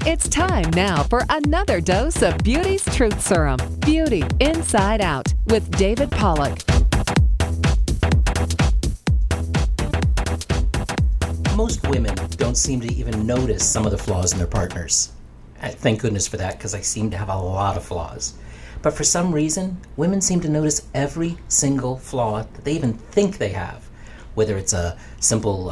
It's time now for another dose of Beauty's Truth Serum. Beauty Inside Out with David Pollock. Most women don't seem to even notice some of the flaws in their partners. Thank goodness for that, because I seem to have a lot of flaws. But for some reason, women seem to notice every single flaw that they even think they have. Whether it's a simple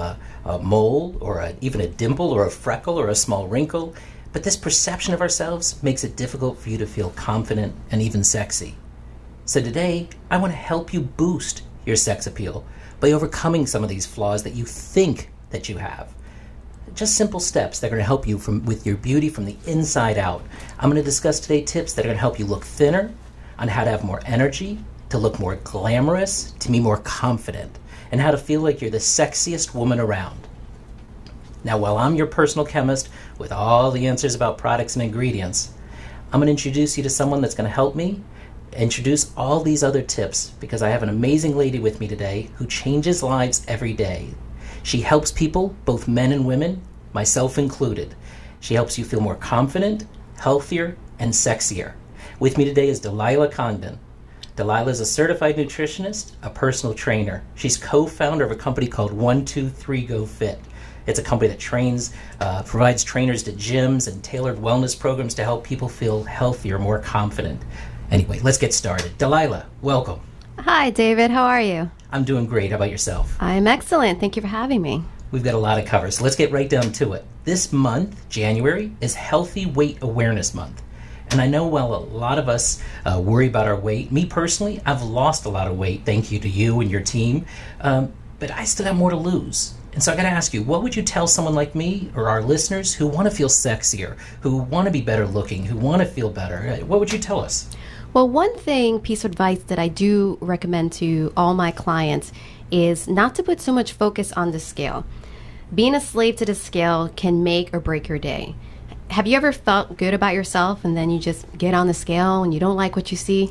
mole, or even a dimple, or a freckle, or a small wrinkle. But this perception of ourselves makes it difficult for you to feel confident and even sexy. So today, I want to help you boost your sex appeal by overcoming some of these flaws that you think that you have. Just simple steps that are going to help you with your beauty from the inside out. I'm going to discuss today tips that are going to help you look thinner, on how to have more energy, to look more glamorous, to be more confident, and how to feel like you're the sexiest woman around. Now, while I'm your personal chemist with all the answers about products and ingredients, I'm going to introduce you to someone that's going to help me introduce all these other tips, because I have an amazing lady with me today who changes lives every day. She helps people, both men and women, myself included. She helps you feel more confident, healthier, and sexier. With me today is Delilah Congdon. Delilah is a certified nutritionist, a personal trainer. She's co-founder of a company called 1-2-3-Go Fit. It's a company that provides trainers to gyms and tailored wellness programs to help people feel healthier, more confident. Anyway, let's get started. Delilah, welcome. Hi, David. How are you? I'm doing great. How about yourself? I'm excellent. Thank you for having me. We've got a lot to cover, so let's get right down to it. This month, January, is Healthy Weight Awareness Month. And I know while a lot of us worry about our weight, me personally, I've lost a lot of weight, thank you to you and your team, but I still have more to lose. And so I got to ask you, what would you tell someone like me or our listeners who want to feel sexier, who want to be better looking, who want to feel better? What would you tell us? Well, one piece of advice that I do recommend to all my clients is not to put so much focus on the scale. Being a slave to the scale can make or break your day. Have you ever felt good about yourself and then you just get on the scale and you don't like what you see?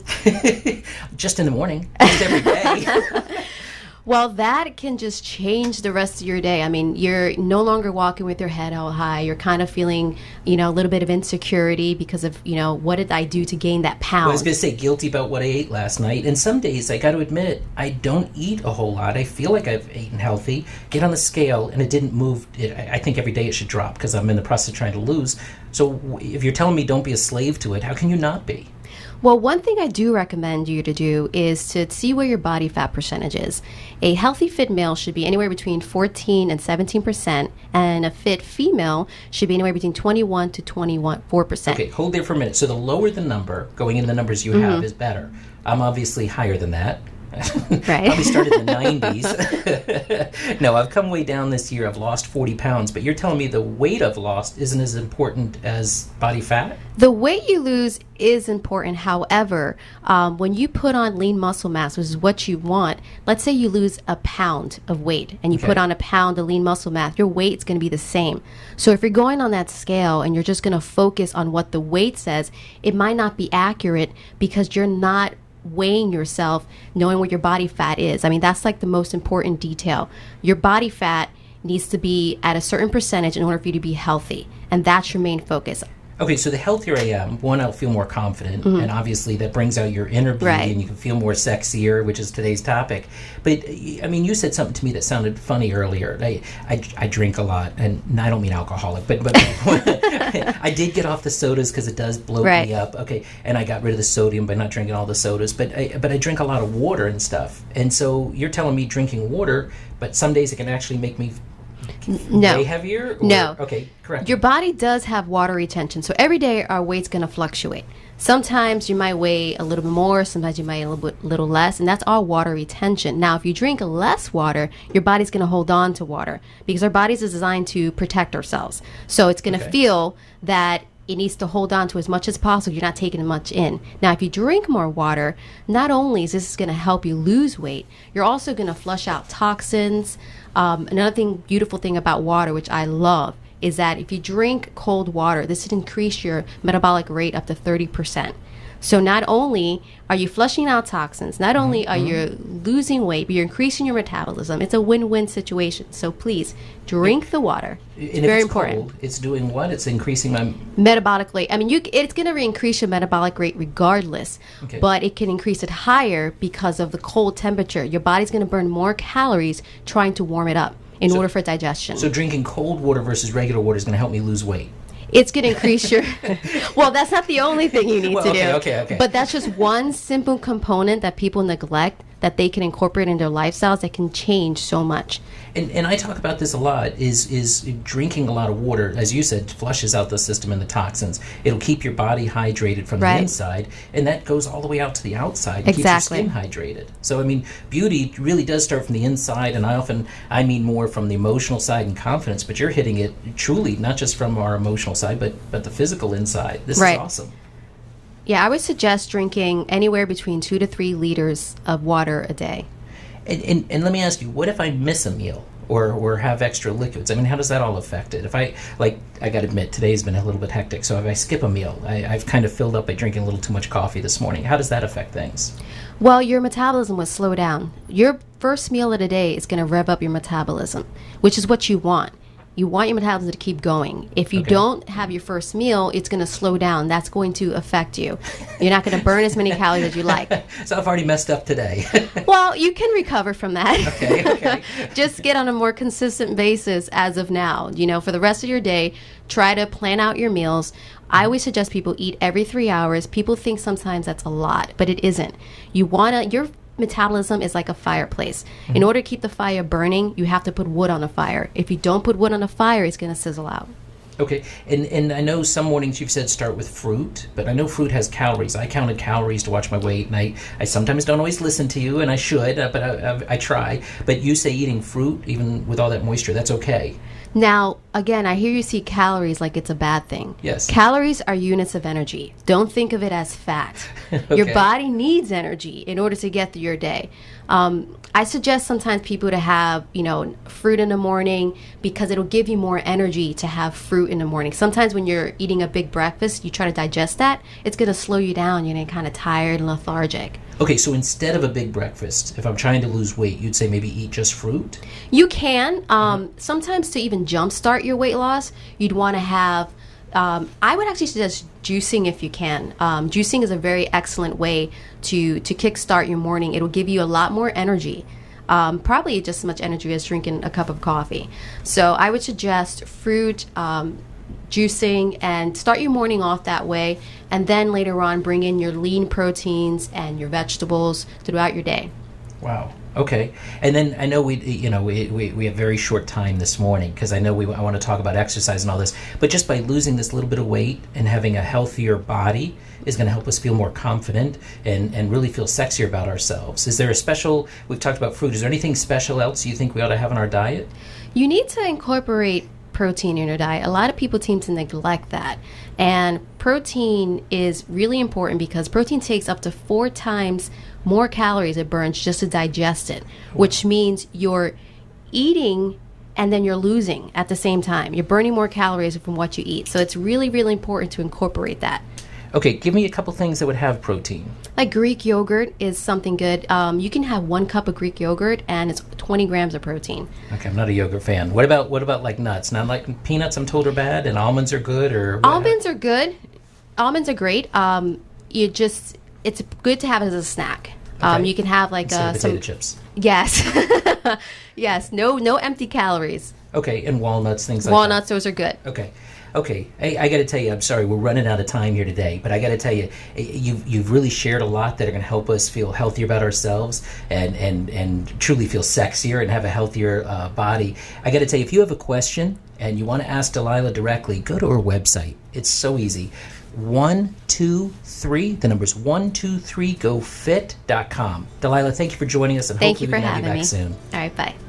Just in the morning, just every day. Well, that can just change the rest of your day. I mean, you're no longer walking with your head held high. You're kind of feeling, a little bit of insecurity because of, what did I do to gain that pound? Well, I was going to say guilty about what I ate last night. And some days, I got to admit, I don't eat a whole lot. I feel like I've eaten healthy, get on the scale, and it didn't move. I think every day it should drop because I'm in the process of trying to lose. So if you're telling me don't be a slave to it, how can you not be? Well, one thing I do recommend you to do is to see where your body fat percentage is. A healthy fit male should be anywhere between 14 and 17%, and a fit female should be anywhere between 21 to 4%. Okay, hold there for a minute. So the lower the number, going into the numbers you have, is better. I'm obviously higher than that. Right. Probably started in the 90s. No, I've come way down this year. I've lost 40 pounds, but you're telling me the weight I've lost isn't as important as body fat? The weight you lose is important. However, when you put on lean muscle mass, which is what you want, let's say you lose a pound of weight and you put on a pound of lean muscle mass, your weight's going to be the same. So if you're going on that scale and you're just going to focus on what the weight says, it might not be accurate because you're not weighing yourself, knowing what your body fat is. I mean, that's like the most important detail. Your body fat needs to be at a certain percentage in order for you to be healthy. And that's your main focus. Okay, so the healthier I am, one, I'll feel more confident, and obviously that brings out your inner beauty, and you can feel more sexier, which is today's topic. But, I mean, you said something to me that sounded funny earlier. I drink a lot, and I don't mean alcoholic, but I did get off the sodas because it does bloat me up. Okay, and I got rid of the sodium by not drinking all the sodas, but I drink a lot of water and stuff. And so you're telling me drinking water, but some days it can actually make me way heavier? No. Okay, correct. Your body does have water retention. So every day our weight's going to fluctuate. Sometimes you might weigh a little bit more, sometimes you might a little less, and that's all water retention. Now, if you drink less water, your body's going to hold on to water because our bodies is designed to protect ourselves. So it's going to feel that it needs to hold on to as much as possible. You're not taking much in. Now, if you drink more water, not only is this going to help you lose weight, you're also going to flush out toxins. Another beautiful thing about water, which I love, is that if you drink cold water, this would increase your metabolic rate up to 30%. So not only are you flushing out toxins, not only are you losing weight, but you're increasing your metabolism. It's a win-win situation. So please drink the water. It's very important. Cold, it's doing what? It's increasing my metabolic rate. I mean, it's going to increase your metabolic rate regardless, but it can increase it higher because of the cold temperature. Your body's going to burn more calories trying to warm it up in order for digestion. So drinking cold water versus regular water is going to help me lose weight. It's going to increase your... Well, that's not the only thing you need to do. Okay. But that's just one simple component that people neglect that they can incorporate in their lifestyles that can change so much. And I talk about this a lot, is drinking a lot of water, as you said, flushes out the system and the toxins. It'll keep your body hydrated from the inside, and that goes all the way out to the outside. It keeps your skin hydrated. So, I mean, beauty really does start from the inside, and I mean more from the emotional side and confidence, but you're hitting it truly, not just from our emotional side, but the physical inside. This is awesome. Yeah, I would suggest drinking anywhere between 2 to 3 liters of water a day. And let me ask you, what if I miss a meal or have extra liquids? I mean, how does that all affect it? If I got to admit, today's been a little bit hectic, so if I skip a meal, I've kind of filled up by drinking a little too much coffee this morning. How does that affect things? Well, your metabolism will slow down. Your first meal of the day is going to rev up your metabolism, which is what you want. You want your metabolism to keep going. If you don't have your first meal, it's going to slow down. That's going to affect you. You're not going to burn as many calories as you like. So I've already messed up today. Well, you can recover from that. Okay. Just get on a more consistent basis as of now. For the rest of your day, try to plan out your meals. I always suggest people eat every 3 hours. People think sometimes that's a lot, but it isn't. Your metabolism is like a fireplace. In order to keep the fire burning, you have to put wood on a fire. If you don't put wood on a fire, it's going to sizzle out. Okay, and I know some mornings you've said start with fruit, but I know fruit has calories. I counted calories to watch my weight, and I sometimes don't always listen to you, and I should, but I try. But you say eating fruit, even with all that moisture, that's okay. Now, again, I hear you see calories like it's a bad thing. Yes. Calories are units of energy. Don't think of it as fat. Okay. Your body needs energy in order to get through your day. I suggest sometimes people to have, fruit in the morning because it'll give you more energy to have fruit in the morning. Sometimes when you're eating a big breakfast, you try to digest that, it's going to slow you down. You're kind of tired and lethargic. Okay, so instead of a big breakfast, if I'm trying to lose weight, you'd say maybe eat just fruit? You can. Sometimes to even jumpstart your weight loss, you'd want to have, I would actually suggest juicing if you can. Juicing is a very excellent way to kickstart your morning. It'll give you a lot more energy. Probably just as much energy as drinking a cup of coffee. So I would suggest fruit, juicing, and start your morning off that way, and then later on bring in your lean proteins and your vegetables throughout your day. Wow. Okay. And then I know we have very short time this morning because I know I want to talk about exercise and all this, but just by losing this little bit of weight and having a healthier body is going to help us feel more confident and really feel sexier about ourselves. Is there we've talked about fruit, is there anything special else you think we ought to have in our diet? You need to incorporate protein in your diet. A lot of people seem to neglect that. And protein is really important because protein takes up to 4 times more calories it burns just to digest it, which means you're eating and then you're losing at the same time. You're burning more calories from what you eat. So it's really, really important to incorporate that. Okay, give me a couple things that would have protein. Like Greek yogurt is something good. You can have 1 cup of Greek yogurt and it's 20 grams of protein. Okay, I'm not a yogurt fan. What about like nuts? Not like peanuts, I'm told, are bad, and almonds are good, or what? Almonds are good. Almonds are great. It's good to have as a snack. Okay. You can have like some some potato chips. Yes, yes. No empty calories. Okay, and walnuts, things like Walnuts, those are good. that. Okay. I got to tell you, I'm sorry, we're running out of time here today, but I got to tell you, you've really shared a lot that are going to help us feel healthier about ourselves and truly feel sexier and have a healthier body. I got to tell you, if you have a question and you want to ask Delilah directly, go to her website. It's so easy. 123, the number's 123gofit.com. Delilah, thank you for joining us, and Thank you hopefully for we can have you having back me. soon. All right, bye.